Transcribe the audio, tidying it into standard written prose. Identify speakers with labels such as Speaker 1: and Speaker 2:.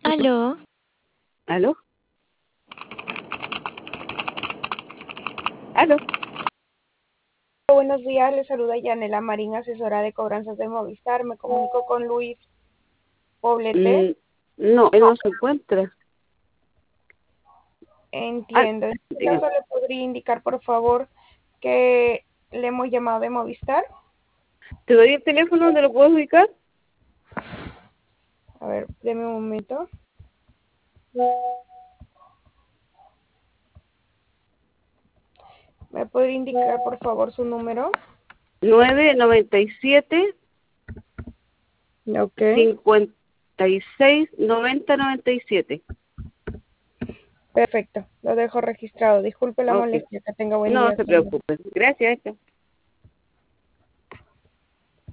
Speaker 1: Aló,
Speaker 2: ¿Aló? ¿Aló?
Speaker 3: Buenos días, le saluda Yanela Marín, asesora de cobranzas de Movistar. Me comunico con Luis Poblete.
Speaker 2: No, él no se encuentra. Ah,
Speaker 3: Entiendo. En este
Speaker 2: diga.
Speaker 3: caso, ¿le podría indicar, por favor, que le hemos llamado de Movistar?
Speaker 2: ¿Te doy el teléfono donde lo puedo ubicar?
Speaker 3: A ver, deme un momento. ¿Me podría indicar, por favor, su número?
Speaker 2: 997
Speaker 3: Ok.
Speaker 2: 56 90 97.
Speaker 3: Perfecto. Lo dejo registrado. Disculpe la
Speaker 2: Ok.
Speaker 3: molestia. Que tenga buen
Speaker 2: No
Speaker 3: día.
Speaker 2: se
Speaker 3: Señor.
Speaker 2: preocupe. Gracias.